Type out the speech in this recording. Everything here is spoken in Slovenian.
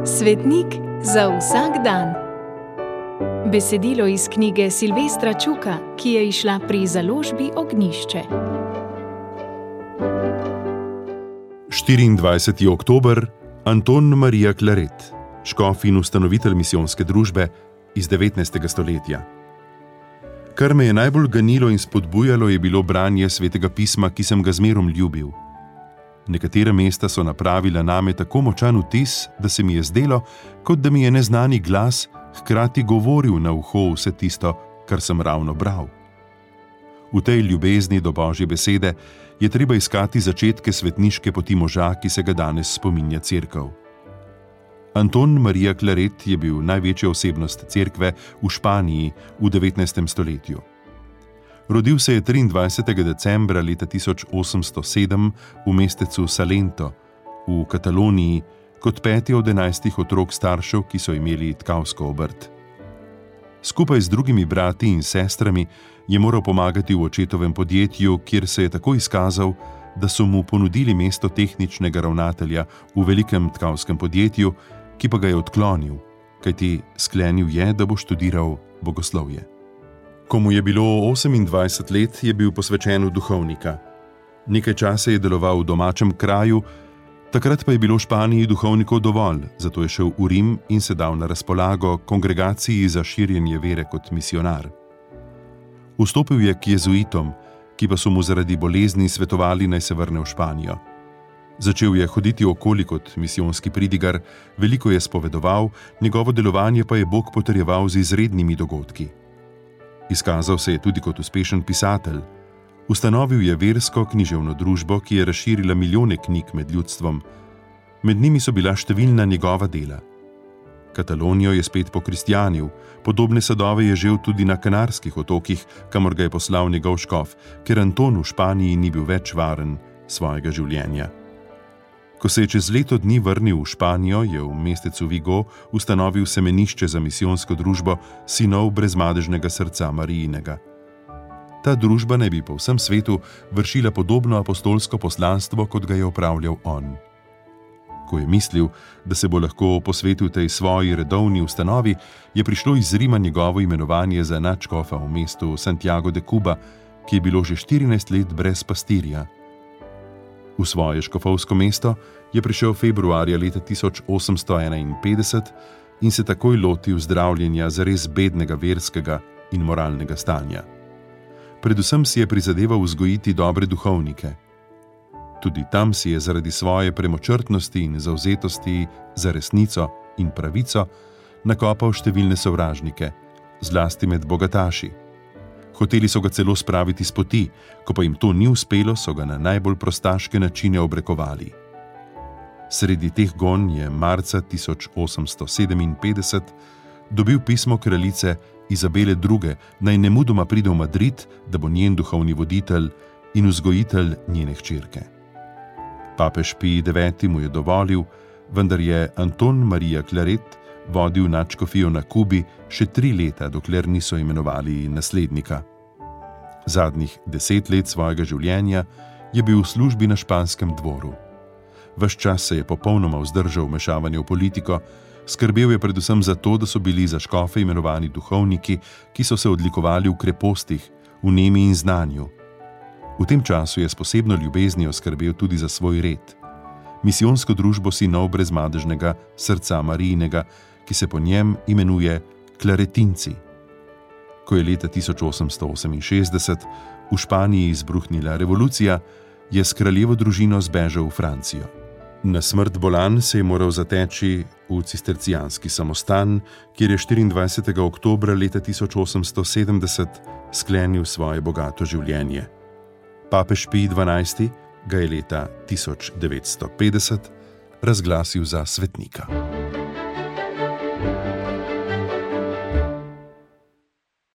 Svetnik za vsak dan. Besedilo iz knjige Silvestra Čuka, ki je izšla pri založbi Ognjišče. 24. oktober, Anton Marija Claret, škof in ustanovitelj misijonske družbe iz 19. stoletja. Kar me je najbolj ganilo in spodbujalo, je bilo branje Svetega pisma, ki sem ga zmerom ljubil. Nekatera mesta so napravila name tako močan vtis, da se mi je zdelo, kot da mi je neznani glas hkrati govoril na uho vse tisto, kar sem ravno bral. V tej ljubezni do Božje besede je treba iskati začetke svetniške poti moža, ki se ga danes spominja Cerkev. Anton Marija Claret je bil največja osebnost Cerkve v Španiji v 19. stoletju. Rodil se je 23. decembra leta 1807 v mestecu Salento v Kataloniji kot 5. od 11 otrok staršev, ki so imeli tkavsko obrt. Skupaj z drugimi brati in sestrami je moral pomagati v očetovem podjetju, kjer se je tako izkazal, da so mu ponudili mesto tehničnega ravnatelja v velikem tkavskem podjetju, ki pa ga je odklonil, kajti sklenil je, da bo študiral bogoslovje. Ko mu je bilo 28 let, je bil posvečen v duhovnika. Nekaj časa je deloval v domačem kraju, takrat pa je bilo v Španiji duhovnikov dovolj, zato je šel v Rim in se dal na razpolago kongregaciji za širjenje vere kot misionar. Vstopil je k jezuitom, ki pa so mu zaradi bolezni svetovali, naj se vrne v Španijo. Začel je hoditi okoli kot misijonski pridigar, veliko je spovedoval, njegovo delovanje pa je Bog potrjeval z izrednimi dogodki. Izkazal se je tudi kot uspešen pisatelj. Ustanovil je versko književno družbo, ki je razširila milijone knjig med ljudstvom. Med njimi so bila številna njegova dela. Katalonijo je spet pokristjanil, podobne sadove je žel tudi na Kanarskih otokih, kamor ga je poslal njegov škof, ker Anton v Španiji ni bil več varen svojega življenja. Ko se je čez leto dni vrnil v Španijo, je v mestecu Vigo ustanovil semenišče za misijonsko družbo Sinov brezmadežnega srca Marijinega. Ta družba naj bi po vsem svetu vršila podobno apostolsko poslanstvo, kot ga je opravljal on. Ko je mislil, da se bo lahko posvetil tej svoji redovni ustanovi, je prišlo iz Rima njegovo imenovanje za nadškofa v mestu Santiago de Cuba, ki je bilo že 14 let brez pastirja. V svoje škofovsko mesto je prišel februarja leta 1851 in se takoj lotil zdravljenja zares bednega verskega in moralnega stanja. Predvsem si je prizadeval vzgojiti dobre duhovnike. Tudi tam si je zaradi svoje premočrtnosti in zavzetosti za resnico in pravico nakopal številne sovražnike, zlasti med bogataši. Hoteli so ga celo spraviti s poti, ko pa jim to ni uspelo, so ga na najbolj prostaške načine obrekovali. Sredi teh gonj je marca 1857 dobil pismo kraljice Izabele II, naj nemudoma pride v Madrid, da bo njen duhovni voditelj in vzgojitelj njene hčerke. Papež Pij IX mu je dovolil, vendar je Anton Marija Claret vodil nadškofijo na Kubi še 3 leta, dokler niso imenovali naslednika. Zadnjih 10 let svojega življenja je bil v službi na španskem dvoru. Ves čas se je popolnoma vzdržal vmešavanja v politiko, skrbel je predvsem za to, da so bili za škofe imenovani duhovniki, ki so se odlikovali v krepostih, v nemi in znanju. V tem času je s posebno ljubeznijo skrbel tudi za svoj red. Misijonsko družbo Sinov brezmadežnega srca Marijinega, ki se po njem imenuje Claretinci. Ko je leta 1868 v Španiji izbruhnila revolucija, je s kraljevo družino zbežal v Francijo. Na smrt bolan se je moral zateči v cistercijanski samostan, kjer je 24. oktobra leta 1870 sklenil svoje bogato življenje. Papež Pij XII ga je leta 1950 razglasil za svetnika.